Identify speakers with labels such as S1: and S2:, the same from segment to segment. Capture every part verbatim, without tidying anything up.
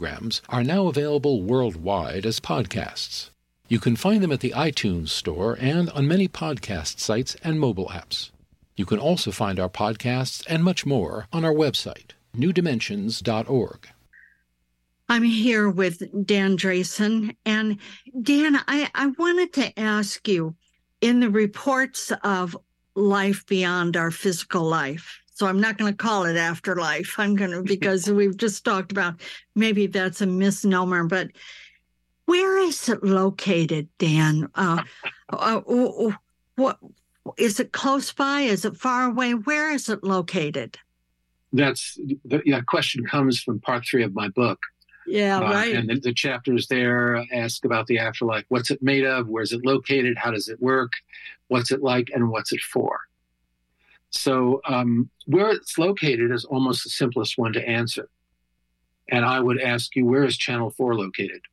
S1: programs are now available worldwide as podcasts. You can find them at the iTunes Store and on many podcast sites and mobile apps. You can also find our podcasts and much more on our website, new dimensions dot org.
S2: I'm here with Dan Drayson. And Dan, I, I wanted to ask you, in the reports of life beyond our physical life, so I'm not going to call it afterlife, I'm going to, because we've just talked about maybe that's a misnomer, but where is it located, Dan? Uh, uh, what, is it close by? Is it far away? Where is it located?
S3: That's the yeah, question comes from part three of my book.
S2: Yeah, uh, right.
S3: And the, the chapters there ask about the afterlife. What's it made of? Where's it located? How does it work? What's it like? And what's it for? So um, where it's located is almost the simplest one to answer. And I would ask you, where is Channel four located?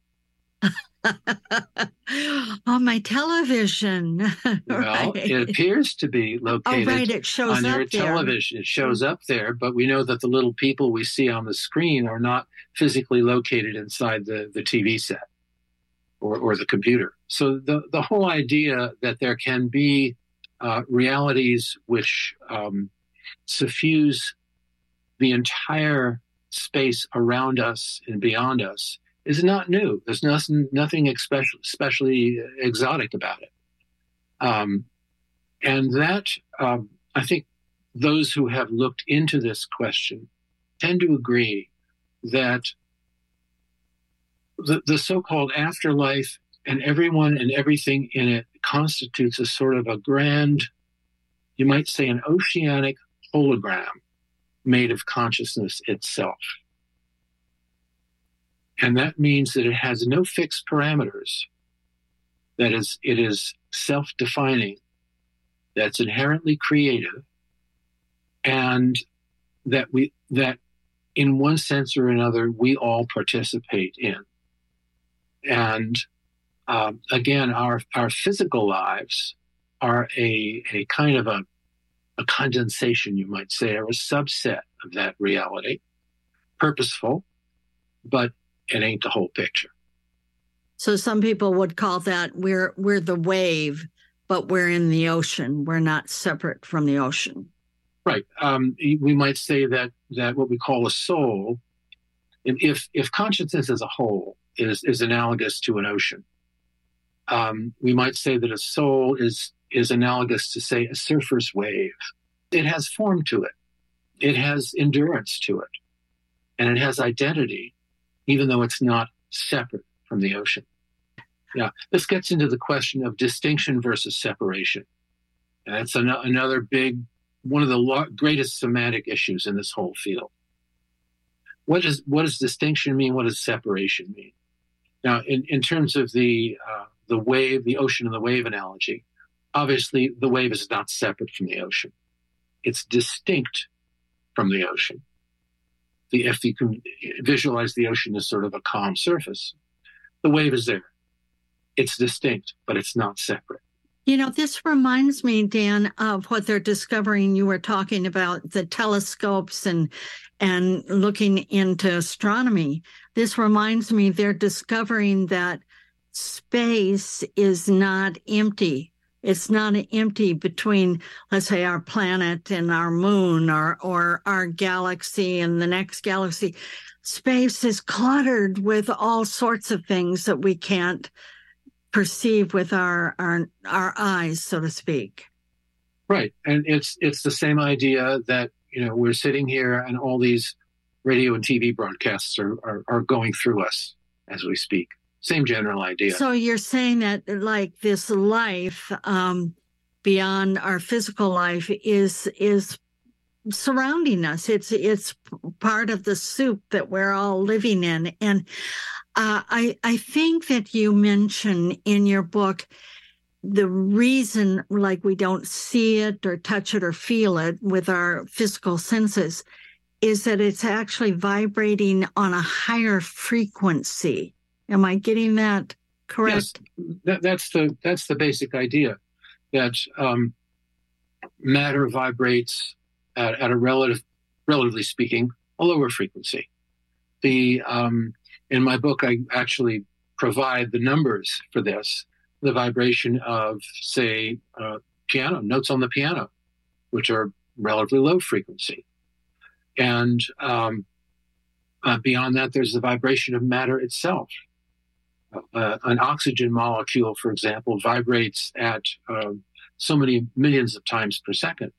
S2: On my television.
S3: Well,
S2: right.
S3: It appears to be located
S2: oh, right. It shows
S3: on
S2: up
S3: your
S2: there.
S3: television. It shows up there, but we know that the little people we see on the screen are not physically located inside the, the T V set or, or the computer. So the, the whole idea that there can be uh, realities which um, suffuse the entire space around us and beyond us is not new. There's nothing, nothing especially, especially exotic about it. Um, and that, um, I think those who have looked into this question tend to agree that the, the so-called afterlife and everyone and everything in it constitutes a sort of a grand, you might say an oceanic hologram made of consciousness itself. And that means that it has no fixed parameters. That is, it is self-defining, that's inherently creative, and that we that in one sense or another we all participate in. And um, again, our our physical lives are a a kind of a a condensation, you might say, or a subset of that reality, purposeful, but it ain't the whole picture.
S2: So some people would call that we're we're the wave, but we're in the ocean. We're not separate from the ocean.
S3: Right. Um, we might say that that what we call a soul, if if consciousness as a whole is is analogous to an ocean, um, we might say that a soul is is analogous to, say, a surfer's wave. It has form to it. It has endurance to it. And it has identity, even though it's not separate from the ocean. Yeah, this gets into the question of distinction versus separation. And that's an- another big, one of the lo- greatest semantic issues in this whole field. What does what does distinction mean? What does separation mean? Now, in, in terms of the uh, the wave, the ocean and the wave analogy, obviously the wave is not separate from the ocean. It's distinct from the ocean. The, if you can visualize the ocean as sort of a calm surface, the wave is there. It's distinct, but it's not separate.
S2: You know, this reminds me, Dan, of what they're discovering. You were talking about the telescopes and and looking into astronomy. This reminds me they're discovering that space is not empty. It's not empty between, let's say, our planet and our moon, or or our galaxy and the next galaxy. Space is cluttered with all sorts of things that we can't perceive with our our our eyes, so to speak.
S3: Right, and it's it's the same idea that, you know, we're sitting here and all these radio and T V broadcasts are are, are going through us as we speak. Same general idea.
S2: So you're saying that, like, this life um, beyond our physical life is is surrounding us. It's it's part of the soup that we're all living in. And uh, I I think that you mention in your book the reason, like, we don't see it or touch it or feel it with our physical senses is that it's actually vibrating on a higher frequency. Am I getting that correct?
S3: Yes, that, that's the that's the basic idea, that um, matter vibrates at, at a relative, relatively speaking, a lower frequency. The um, In my book, I actually provide the numbers for this, the vibration of, say, uh, piano, notes on the piano, which are relatively low frequency. And um, uh, beyond that, there's the vibration of matter itself. Uh, an oxygen molecule, for example, vibrates at uh, so many millions of times per second.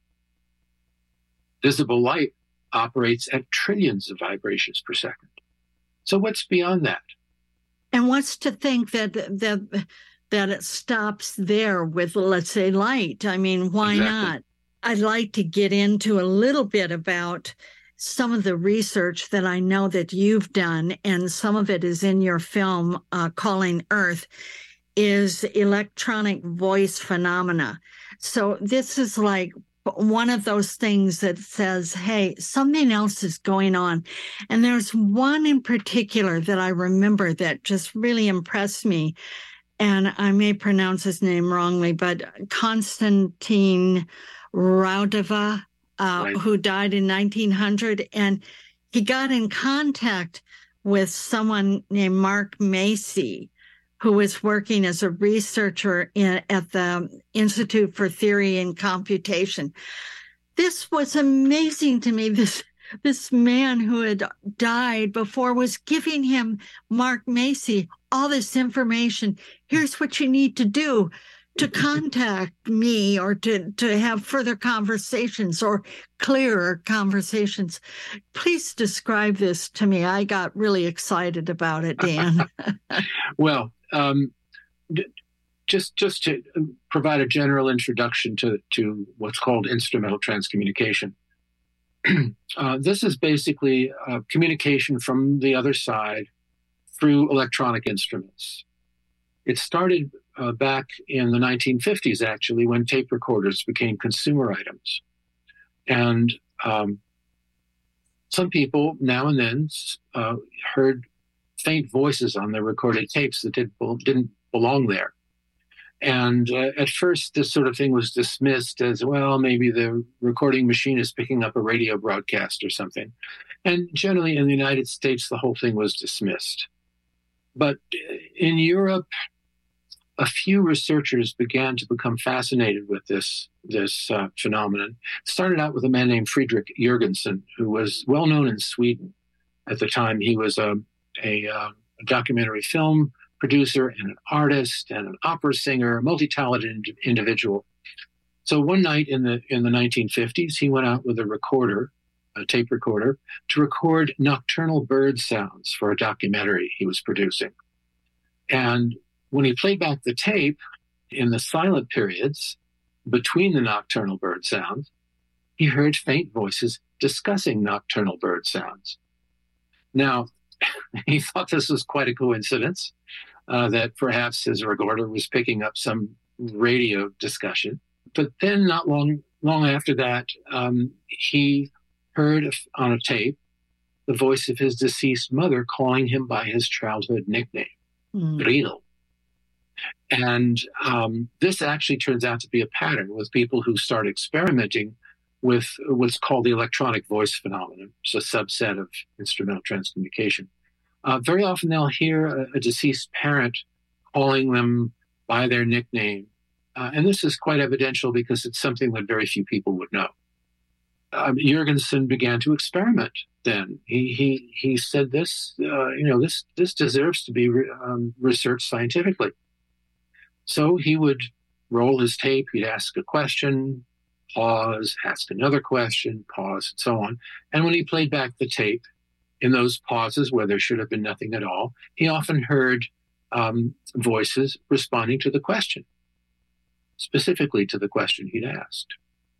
S3: Visible light operates at trillions of vibrations per second. So what's beyond that?
S2: And what's to think that that that it stops there with, let's say, light? I mean, why
S3: Exactly.
S2: not? I'd like to get into a little bit about some of the research that I know that you've done, and some of it is in your film, uh, Calling Earth, is electronic voice phenomena. So this is like one of those things that says, hey, something else is going on. And there's one in particular that I remember that just really impressed me. And I may pronounce his name wrongly, but Konstantin Raudova, uh,
S3: Right.
S2: who died in nineteen hundred. And he got in contact with someone named Mark Macy, who was working as a researcher in, at the Institute for Theory and Computation. This was amazing to me. This this man who had died before was giving him, Mark Macy, all this information. Here's what you need to do to contact me, or to, to have further conversations or clearer conversations. Please describe this to me. I got really excited about it, Dan.
S3: Well, um, d- just just to provide a general introduction to, to what's called instrumental transcommunication. uh, this is basically uh, communication from the other side through electronic instruments. It started uh, back in the nineteen fifties, actually, when tape recorders became consumer items. And um, some people now and then uh, heard faint voices on their recorded tapes that did, didn't belong there. And uh, at first, this sort of thing was dismissed as, well, maybe the recording machine is picking up a radio broadcast or something. And generally in the United States, the whole thing was dismissed. But in Europe, a few researchers began to become fascinated with this, this uh, phenomenon. It started out with a man named Fredrik Jurgensen, who was well known in Sweden. At the time, he was a, a, uh, a documentary film producer and an artist and an opera singer, a multi-talented ind- individual. So one night in the in the nineteen fifties, he went out with a recorder, a tape recorder, to record nocturnal bird sounds for a documentary he was producing. And when he played back the tape, in the silent periods between the nocturnal bird sounds, he heard faint voices discussing nocturnal bird sounds. Now, he thought this was quite a coincidence, uh, that perhaps his recorder was picking up some radio discussion. But then not long, long after that, um, he heard on a tape the voice of his deceased mother calling him by his childhood nickname, mm. Riedel. And um, this actually turns out to be a pattern with people who start experimenting with what's called the electronic voice phenomenon. It's a subset of instrumental transcommunication. Uh, very often they'll hear a, a deceased parent calling them by their nickname. Uh, and this is quite evidential because it's something that very few people would know. Um, Jurgensen began to experiment then. He he he said this, uh, you know, this, this deserves to be re- um, researched scientifically. So he would roll his tape, he'd ask a question, pause, ask another question, pause, and so on. And when he played back the tape, in those pauses where there should have been nothing at all, he often heard um, voices responding to the question, specifically to the question he'd asked.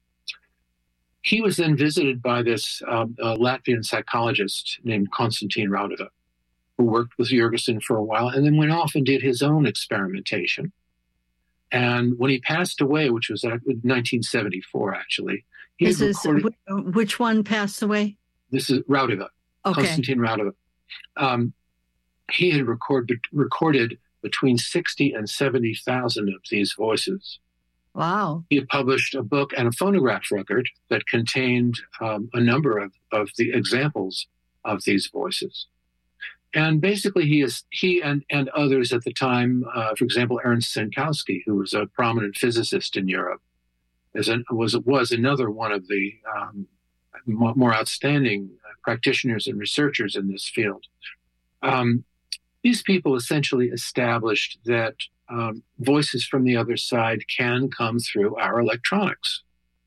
S3: He was then visited by this um, uh, Latvian psychologist named Konstantin Raudova, who worked with Jurgensen for a while and then went off and did his own experimentation. And when he passed away, which was in nineteen seventy-four, actually, he
S2: this is
S3: recorded,
S2: which one passed away?
S3: This is Raudova,
S2: okay.
S3: Konstantin Raudova. Um, he had record, recorded between sixty and seventy thousand of these voices.
S2: Wow.
S3: He had published a book and a phonograph record that contained um, a number of, of the examples of these voices. and basically, he is he and, and others at the time, uh, for example, Ernst Senkowski, who was a prominent physicist in Europe, as an, was was another one of the um, more outstanding practitioners and researchers in this field. Um, these people essentially established that um, voices from the other side can come through our electronics,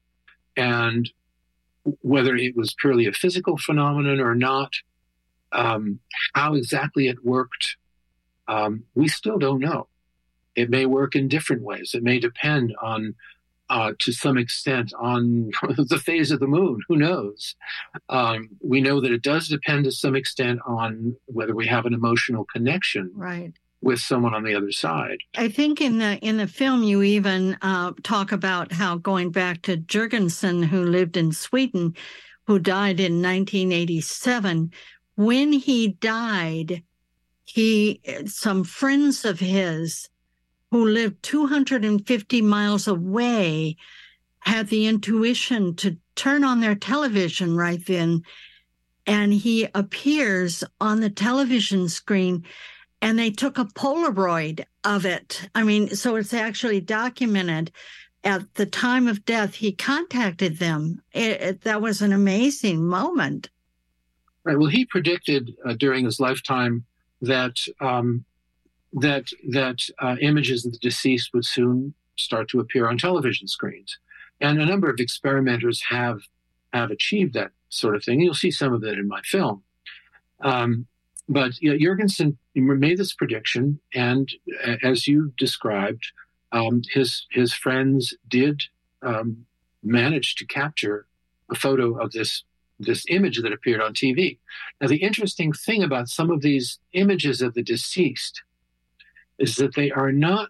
S3: and whether it was purely a physical phenomenon or not. Um, how exactly it worked, um, we still don't know. It may work in different ways. It may depend on, uh, to some extent, on the phase of the moon. Who knows? Um, we know that it does depend to some extent on whether we have an emotional connection
S2: right.
S3: with someone on the other side.
S2: I think in the in the film you even uh, talk about how going back to Jurgensen, who lived in Sweden, who died in nineteen eighty-seven. When he died, he some friends of his who lived two hundred fifty miles away had the intuition to turn on their television right then, and he appears on the television screen, and they took a Polaroid of it. I mean, so it's actually documented. At the time of death, he contacted them. It, it, that was an amazing moment.
S3: Right. Well, he predicted uh, during his lifetime that um, that that uh, images of the deceased would soon start to appear on television screens, and a number of experimenters have have achieved that sort of thing. You'll see some of it in my film. Um, but you know, Jurgensen made this prediction, and uh, as you described, um, his his friends did um, manage to capture a photo of this. this image that appeared on T V. Now, the interesting thing about some of these images of the deceased is that they are not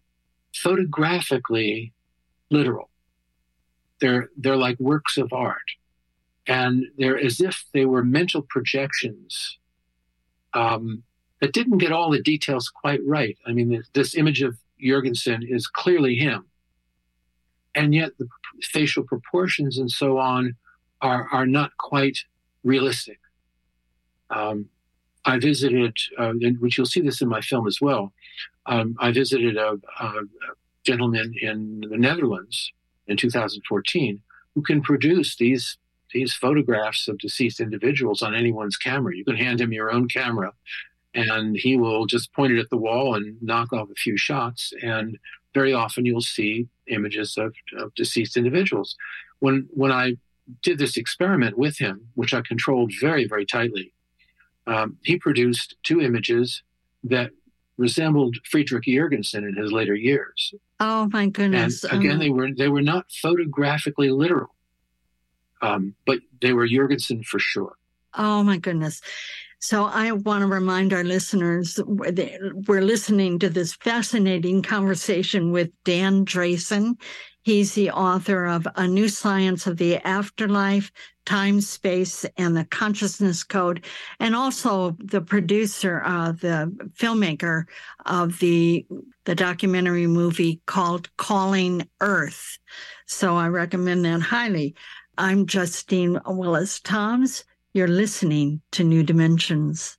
S3: photographically literal. They're, they're like works of art. And they're as if they were mental projections um, that didn't get all the details quite right. I mean, this image of Jurgensen is clearly him. And yet the facial proportions and so on are are not quite realistic. Um, I visited, uh, which you'll see this in my film as well, um, I visited a, a gentleman in the Netherlands in two thousand fourteen who can produce these these photographs of deceased individuals on anyone's camera. You can hand him your own camera, and he will just point it at the wall and knock off a few shots, and very often you'll see images of, of deceased individuals. When when I did this experiment with him, which I controlled very, very tightly, um, he produced two images that resembled Friedrich Jurgensen in his later years.
S2: Oh my goodness!
S3: And again, um, they were they were not photographically literal, um, but they were Jurgensen for sure.
S2: Oh my goodness! So I want to remind our listeners we're listening to this fascinating conversation with Dan Drayson. He's the author of A New Science of the Afterlife, Time, Space, and the Consciousness Code, and also the producer, uh, the filmmaker of the, the documentary movie called Calling Earth. So I recommend that highly. I'm Justine Willis-Toms. You're listening to New Dimensions.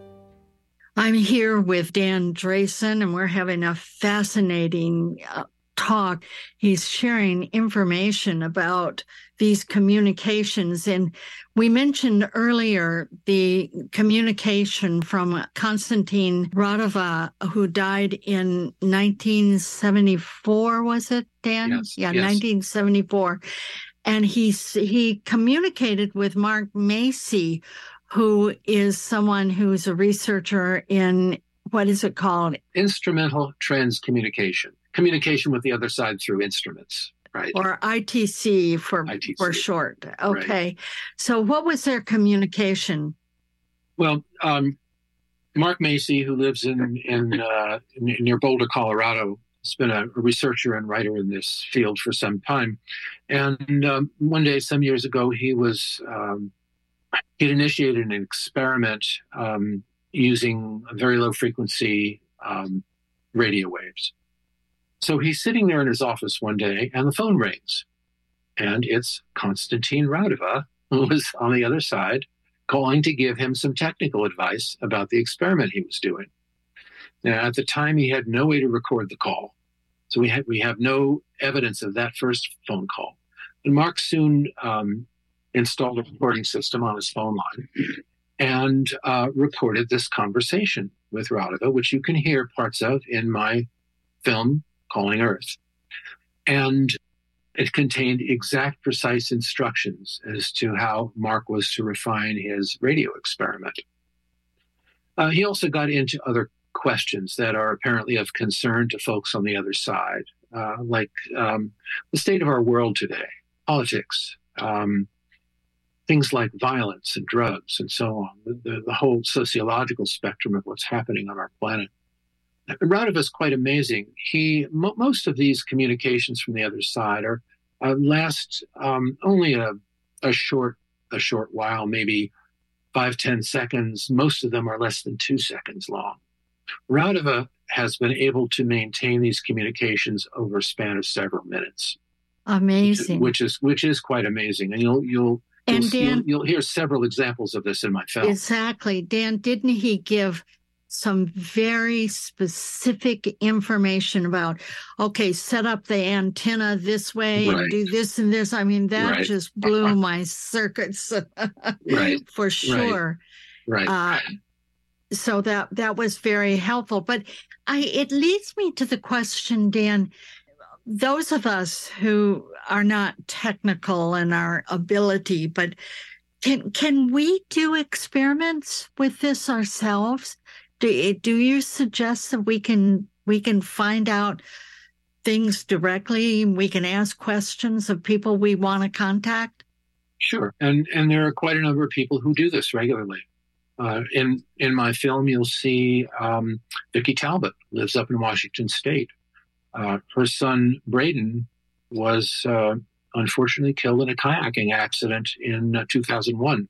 S2: I'm here with Dan Drayson, and we're having a fascinating uh, talk, he's sharing information about these communications. And we mentioned earlier the communication from Konstantin Radova, who died in nineteen seventy-four, was it, Dan?
S3: Yes,
S2: yeah,
S3: yes.
S2: nineteen seventy-four. And he, he communicated with Mark Macy, who is someone who's a researcher in, what is it called?
S3: Instrumental transcommunication. Communication with the other side through instruments, right?
S2: Or I T C for,
S3: I T C.
S2: for short. Okay.
S3: Right.
S2: So what was their communication?
S3: Well, um, Mark Macy, who lives in, in, uh, near Boulder, Colorado, has been a researcher and writer in this field for some time. And um, one day, some years ago, he was um, he'd initiated an experiment um, using very low frequency um, radio waves. So he's sitting there in his office one day, and the phone rings, and it's Konstantin Radova, who was on the other side, calling to give him some technical advice about the experiment he was doing. Now, at the time, he had no way to record the call. So we, had, we have no evidence of that first phone call. And Mark soon um, installed a recording system on his phone line and uh, recorded this conversation with Radova, which you can hear parts of in my film, Calling Earth. And it contained exact, precise instructions as to how Mark was to refine his radio experiment. Uh, he also got into other questions that are apparently of concern to folks on the other side, uh, like um, the state of our world today, politics, um, things like violence and drugs and so on, the, the whole sociological spectrum of what's happening on our planet. Radova is quite amazing. He mo- most of these communications from the other side are uh, last um, only a, a short a short while, maybe five, ten seconds. Most of them are less than two seconds long. Radova has been able to maintain these communications over a span of several minutes.
S2: Amazing.
S3: Which is which is quite amazing, and you'll you'll
S2: and
S3: you'll,
S2: Dan,
S3: you'll, you'll hear several examples of this in my film.
S2: Exactly, Dan. Didn't he give some very specific information about, okay, set up the antenna this way
S3: Right.
S2: and do this and this? I mean, that
S3: Right.
S2: just blew my circuits
S3: Right.
S2: for sure.
S3: Right.
S2: Uh, so that that was very helpful. But I it leads me to the question, Dan, those of us who are not technical in our ability, but can can we do experiments with this ourselves? Do, do you suggest that we can we can find out things directly? We can ask questions of people we want to contact?
S3: Sure. And and there are quite a number of people who do this regularly. Uh, in in my film, you'll see um, Vicki Talbot lives up in Washington State. Uh, her son, Braden, was uh, unfortunately killed in a kayaking accident in uh, two thousand one.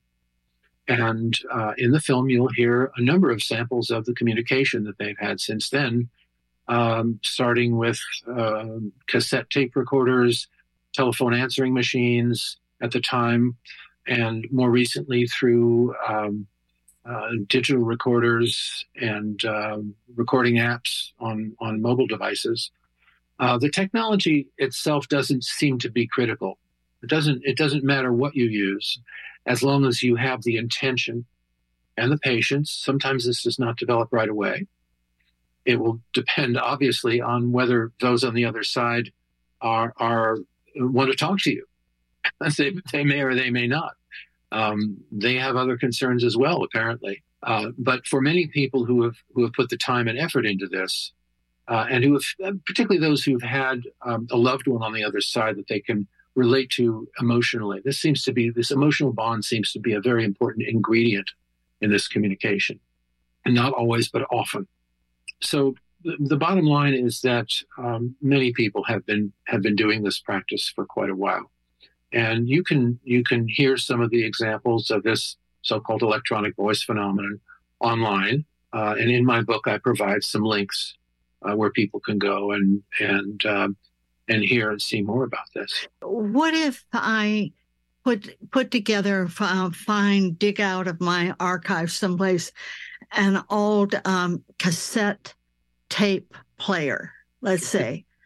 S3: And uh, in the film, you'll hear a number of samples of the communication that they've had since then, um, starting with uh, cassette tape recorders, telephone answering machines at the time, and more recently through um, uh, digital recorders and uh, recording apps on, on mobile devices. Uh, the technology itself doesn't seem to be critical. It doesn't, it doesn't matter what you use, as long as you have the intention and the patience. Sometimes this does not develop right away. It will depend, obviously, on whether those on the other side are, are want to talk to you. they, they may or they may not. Um, they have other concerns as well, apparently. Uh, but for many people who have who have put the time and effort into this, uh, and who have, particularly those who've had um, a loved one on the other side that they can relate to emotionally, this seems to be this emotional bond seems to be a very important ingredient in this communication, and not always, but often. So the, the bottom line is that um, many people have been have been doing this practice for quite a while. And you can you can hear some of the examples of this so-called electronic voice phenomenon online. Uh, and in my book, I provide some links uh, where people can go and and um, and hear and see more about this.
S2: What if I put put together, uh, find, dig out of my archive someplace an old um, cassette tape player, let's say,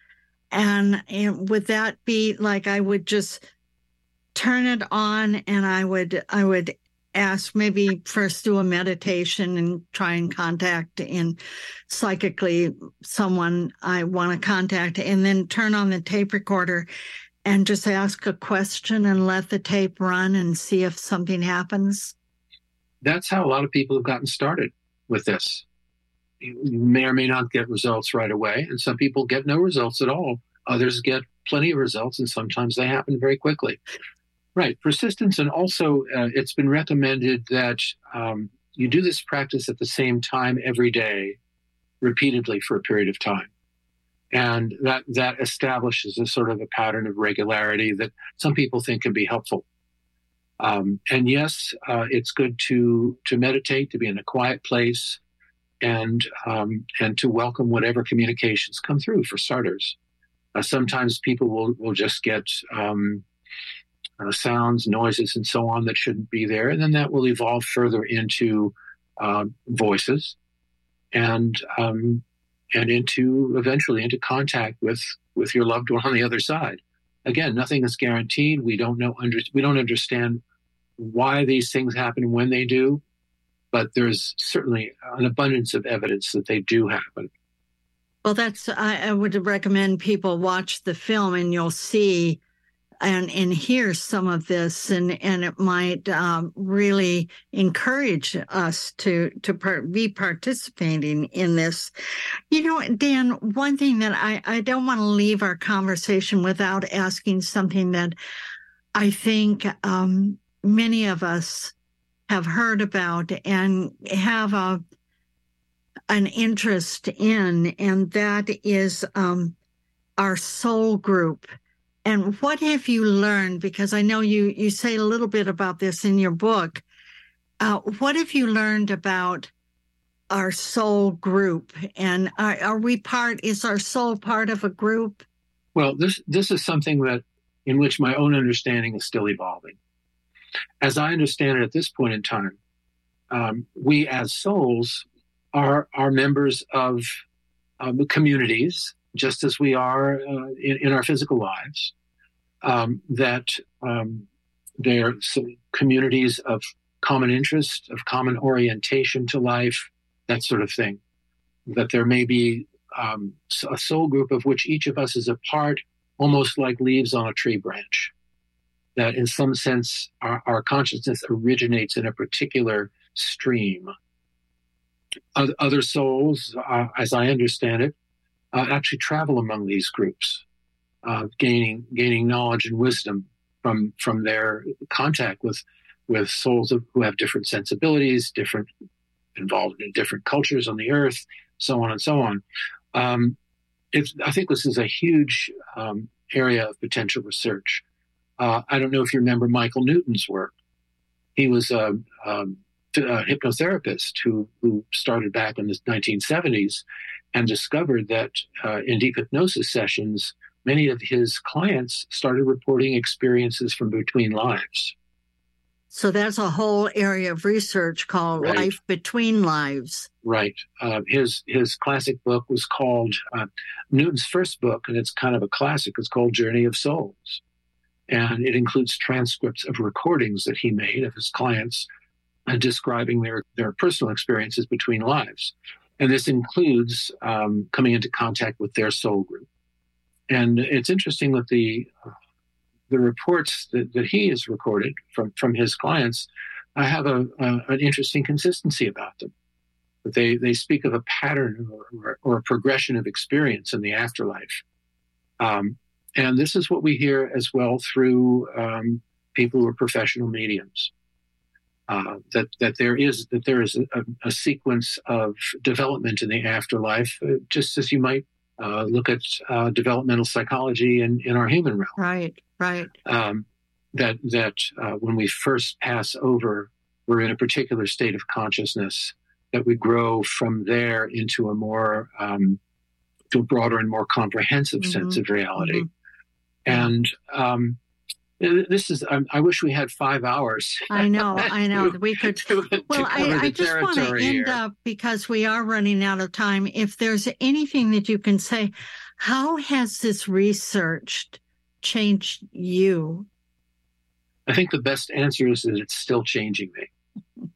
S2: and, and would that be like I would just turn it on and I would I would ask, maybe first do a meditation and try and contact in psychically someone I want to contact, and then turn on the tape recorder and just ask a question and let the tape run and see if something happens?
S3: That's how a lot of people have gotten started with this. You may or may not get results right away, and some people get no results at all. Others get plenty of results, and sometimes they happen very quickly. Right. Persistence. And also, uh, it's been recommended that um, you do this practice at the same time every day, repeatedly for a period of time. And that, that establishes a sort of a pattern of regularity that some people think can be helpful. Um, and yes, uh, it's good to, to meditate, to be in a quiet place, and, um, and to welcome whatever communications come through, for starters. Uh, sometimes people will, will just get um, uh, sounds, noises, and so on that shouldn't be there. And then that will evolve further into uh, voices and um, and into eventually into contact with, with your loved one on the other side. Again, nothing is guaranteed. We don't know under, we don't understand why these things happen when they do, but there's certainly an abundance of evidence that they do happen.
S2: Well, that's, I, I would recommend people watch the film, and you'll see and, and hear some of this, and, and it might um, really encourage us to, to par- be participating in this. You know, Dan, one thing that I, I don't want to leave our conversation without asking something that I think um, many of us have heard about and have a an interest in, and that is um, our soul group. And what have you learned? Because I know you, you say a little bit about this in your book. Uh, what have you learned about our soul group? And are, are we part, is our soul part of a group?
S3: Well, this, this is something that in which my own understanding is still evolving. As I understand it at this point in time, um, we as souls are, are members of um, communities, just as we are uh, in, in our physical lives, um, that um, they're communities of common interest, of common orientation to life, that sort of thing. That there may be um, a soul group of which each of us is a part, almost like leaves on a tree branch. That in some sense, our, our consciousness originates in a particular stream. Other souls, uh, as I understand it, uh, actually travel among these groups, uh, gaining gaining knowledge and wisdom from from their contact with with souls of, who have different sensibilities, different involved in different cultures on the earth, so on and so on. Um, it's, I think this is a huge um, area of potential research. Uh, I don't know if you remember Michael Newton's work. He was a, a, a hypnotherapist who, who started back in the nineteen seventies and discovered that uh, in deep hypnosis sessions, many of his clients started reporting experiences from between lives.
S2: So that's a whole area of research called
S3: Right.
S2: Life Between Lives.
S3: Right. Uh, his his classic book was called, uh, Newton's first book, and it's kind of a classic, it's called Journey of Souls. And it includes transcripts of recordings that he made of his clients uh, describing their, their personal experiences between lives. And this includes um, coming into contact with their soul group. And it's interesting that the uh, the reports that, that he has recorded from, from his clients uh, have a, a, an interesting consistency about them. But they, they speak of a pattern or, or, or a progression of experience in the afterlife. Um, and this is what we hear as well through um, people who are professional mediums. Uh, that that there is that there is a, a sequence of development in the afterlife, uh, just as you might uh, look at uh, developmental psychology in, in our human realm.
S2: Right, right.
S3: Um, that that uh, when we first pass over, we're in a particular state of consciousness. That we grow from there into a more um, to a broader and more comprehensive mm-hmm. sense of reality. Mm-hmm. And um, This is, I, I wish we had five hours.
S2: I know, I know. We could,
S3: to,
S2: well,
S3: to
S2: I, I just want to end
S3: here.
S2: up, because we are running out of time. If there's anything that you can say, how has this research changed you?
S3: I think the best answer is that it's still changing me.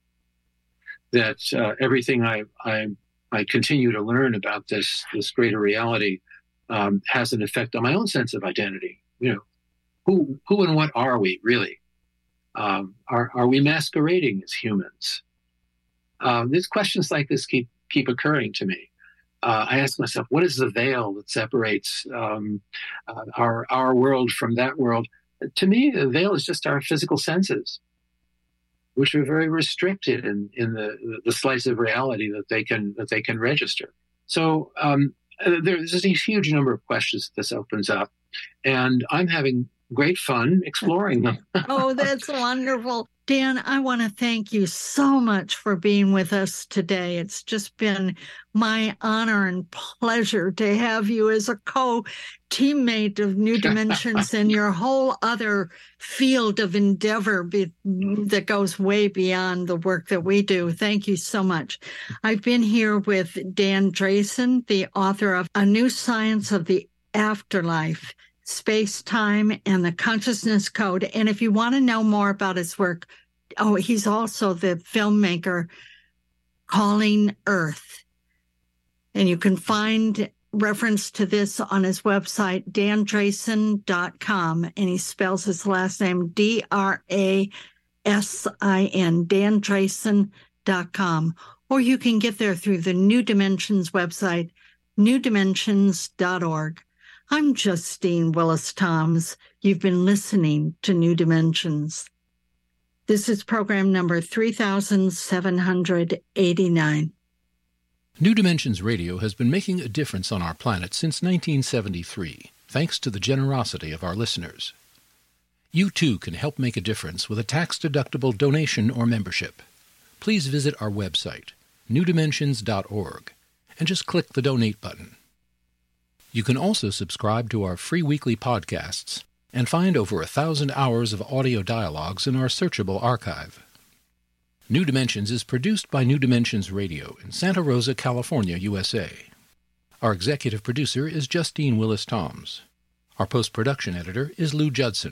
S3: That uh, everything I, I I continue to learn about this this greater reality um, has an effect on my own sense of identity. You know, who who and what are we really? Um, are are we masquerading as humans? Uh, these questions like this keep keep occurring to me. Uh, I ask myself, what is the veil that separates um, uh, our our world from that world? To me, the veil is just our physical senses, which are very restricted in, in the, the slice of reality that they can that they can register. So um, there's a huge number of questions that this opens up, and I'm having great fun exploring them.
S2: Oh, that's wonderful. Dan, I want to thank you so much for being with us today. It's just been my honor and pleasure to have you as a co-teammate of New Dimensions and your whole other field of endeavor be, that goes way beyond the work that we do. Thank you so much. I've been here with Dan Drayson, the author of A New Science of the Afterlife, Space, Time, and the Consciousness Code. And if you want to know more about his work, oh, he's also the filmmaker Calling Earth. And you can find reference to this on his website, dan drayson dot com. And he spells his last name D R A S I N, dan drayson dot com. Or you can get there through the New Dimensions website, new dimensions dot org. I'm Justine Willis-Toms. You've been listening to New Dimensions. This is program number three thousand seven hundred eighty-nine.
S1: New Dimensions Radio has been making a difference on our planet since nineteen seventy-three, thanks to the generosity of our listeners. You too can help make a difference with a tax-deductible donation or membership. Please visit our website, new dimensions dot org, and just click the Donate button. You can also subscribe to our free weekly podcasts and find over a thousand hours of audio dialogues in our searchable archive. New Dimensions is produced by New Dimensions Radio in Santa Rosa, California, U S A. Our executive producer is Justine Willis-Toms. Our post-production editor is Lou Judson.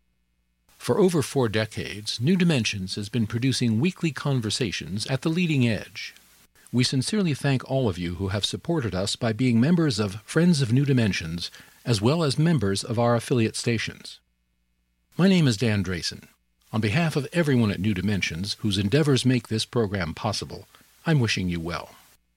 S1: For over four decades, New Dimensions has been producing weekly conversations at the leading edge. We sincerely thank all of you who have supported us by being members of Friends of New Dimensions, as well as members of our affiliate stations. My name is Dan Drayson. On behalf of everyone at New Dimensions, whose endeavors make this program possible, I'm wishing you well.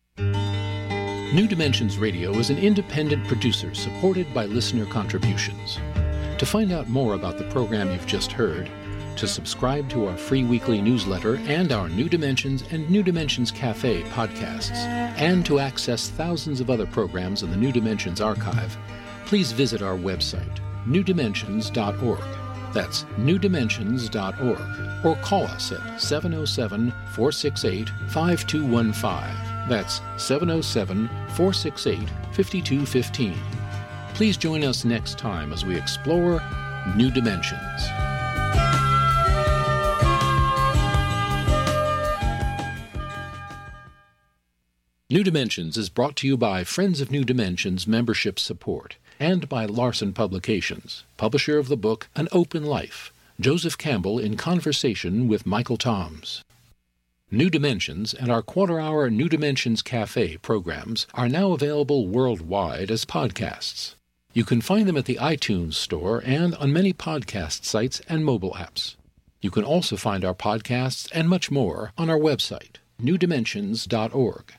S1: New Dimensions Radio is an independent producer supported by listener contributions. To find out more about the program you've just heard, to subscribe to our free weekly newsletter and our New Dimensions and New Dimensions Cafe podcasts, and to access thousands of other programs in the New Dimensions archive, please visit our website, new dimensions dot org. That's new dimensions dot org. Or call us at seven oh seven, four six eight, five two one five. That's seven oh seven, four six eight, five two one five. Please join us next time as we explore New Dimensions. New Dimensions is brought to you by Friends of New Dimensions membership support and by Larson Publications, publisher of the book An Open Life, Joseph Campbell in conversation with Michael Toms. New Dimensions and our quarter-hour New Dimensions Cafe programs are now available worldwide as podcasts. You can find them at the iTunes Store and on many podcast sites and mobile apps. You can also find our podcasts and much more on our website, new dimensions dot org.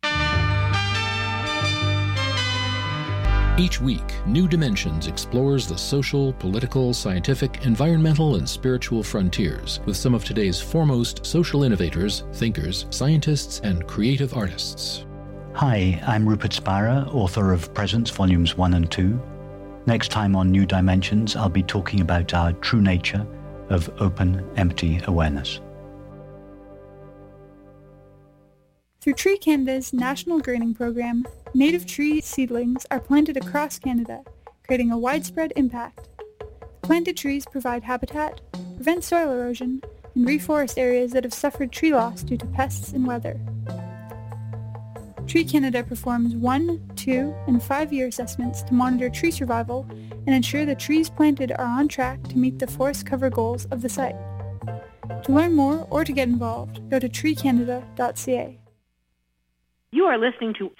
S1: Each week, New Dimensions explores the social, political, scientific, environmental, and spiritual frontiers with some of today's foremost social innovators, thinkers, scientists, and creative artists.
S4: Hi, I'm Rupert Spira, author of Presence Volumes one and two. Next time on New Dimensions, I'll be talking about our true nature of open, empty awareness.
S5: Through Tree Canada's National Greening Program, native tree seedlings are planted across Canada, creating a widespread impact. The Planted trees provide habitat, prevent soil erosion, and reforest areas that have suffered tree loss due to pests and weather. Tree Canada performs one, two, and five-year assessments to monitor tree survival and ensure the trees planted are on track to meet the forest cover goals of the site. To learn more or to get involved, go to tree canada dot c a.
S6: You are listening to